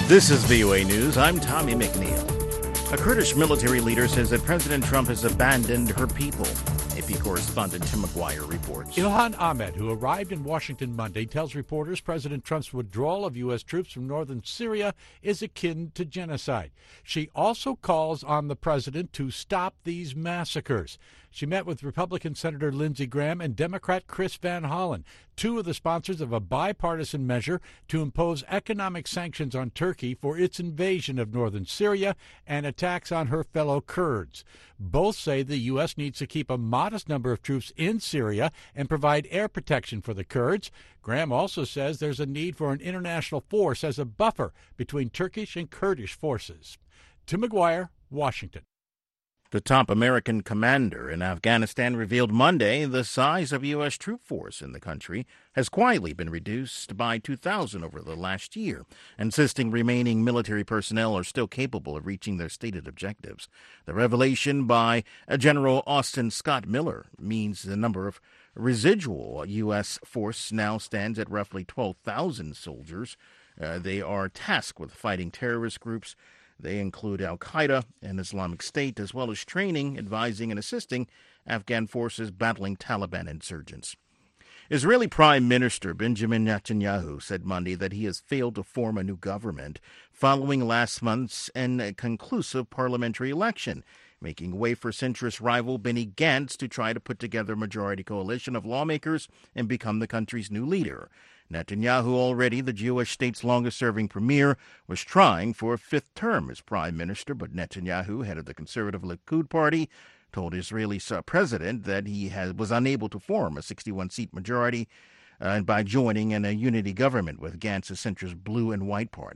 This is VOA News. I'm Tommy McNeil. A Kurdish military leader says that President Trump has abandoned her people. AP correspondent Tim McGuire reports. Ilhan Ahmed, who arrived in Washington Monday, tells reporters President Trump's withdrawal of U.S. troops from northern Syria is akin to genocide. She also calls on the president to stop these massacres. She met with Republican Senator Lindsey Graham and Democrat Chris Van Hollen, two of the sponsors of a bipartisan measure to impose economic sanctions on Turkey for its invasion of northern Syria and attacks on her fellow Kurds. Both say the U.S. needs to keep a modest number of troops in Syria and provide air protection for the Kurds. Graham also says there's a need for an international force as a buffer between Turkish and Kurdish forces. Tim McGuire, Washington. The top American commander in Afghanistan revealed Monday the size of U.S. troop force in the country has quietly been reduced by 2,000 over the last year, insisting remaining military personnel are still capable of reaching their stated objectives. The revelation by General Austin Scott Miller means the number of residual U.S. force now stands at roughly 12,000 soldiers. They are tasked with fighting terrorist groups. They include al-Qaeda and Islamic State, as well as training, advising, and assisting Afghan forces battling Taliban insurgents. Israeli Prime Minister Benjamin Netanyahu said Monday that he has failed to form a new government following last month's inconclusive parliamentary election, making way for centrist rival Benny Gantz to try to put together a majority coalition of lawmakers and become the country's new leader. Netanyahu, already the Jewish state's longest-serving premier, was trying for a fifth term as prime minister, but Netanyahu, head of the conservative Likud party, told Israeli president that he was unable to form a 61-seat majority by joining in a unity government with Gantz's centrist Blue and White Party.